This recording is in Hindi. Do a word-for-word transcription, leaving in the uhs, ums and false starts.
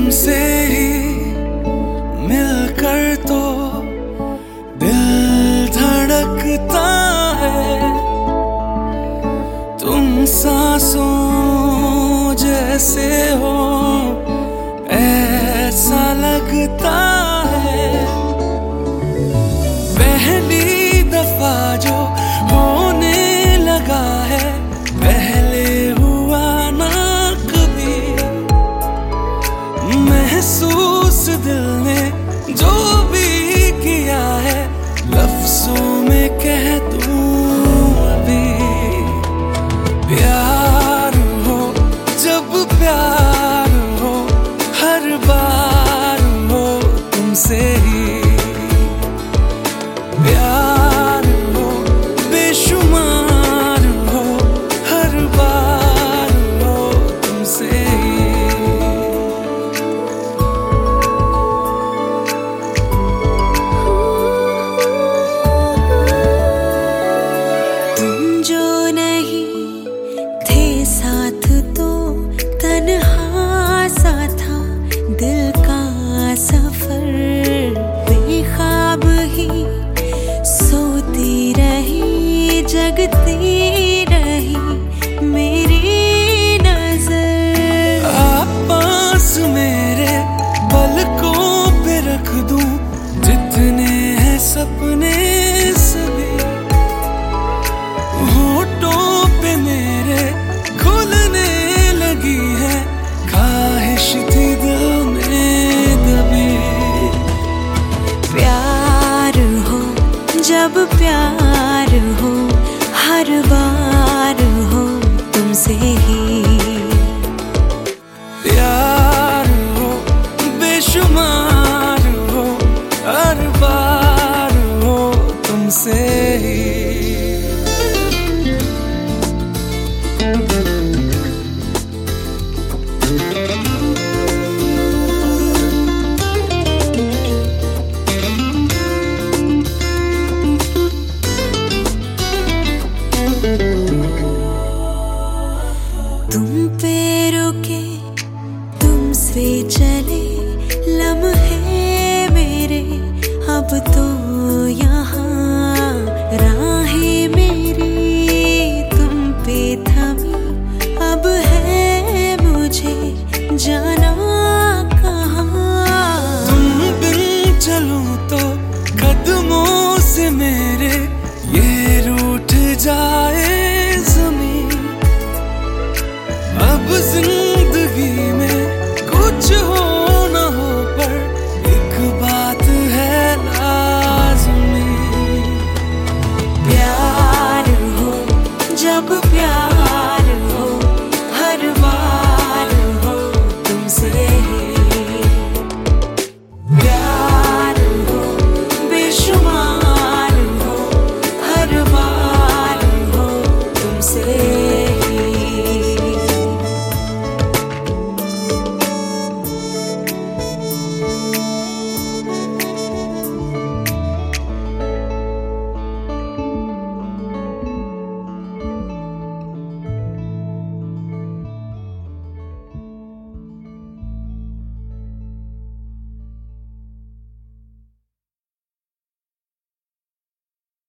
तुमसे ही मिलकर तो दिल धड़कता है। तुम सांसों जैसे हो ऐसा लगता है। पहली दफा जो होने लगा है, पहले हुआ ना कभी। महसूस दिल ने जो भी किया है, लफ्जों में कह दूं अभी। प्यार हो जब प्यार हो, हर बार हो तुमसे ही। प्यार हो बेशुमार हो, हर बार हो तुमसे ही। तुम जो नहीं थे साथ तो तन्हा सा था दिल का सफर। बेख्वाब ही सोती रही, जगती रही मेरी नजर। आप पास मेरे पलकों पे रख दूं जितने हैं सपने सभी। होठों पे मेरे खुलने लगी है, ख्वाहिश थी दिल में दबी। प्यार हो जब प्यार हो, हर बार हो तुमसे ही। प्यार हो बेशुमार हो, हर बार हो तुमसे ही। तुम पे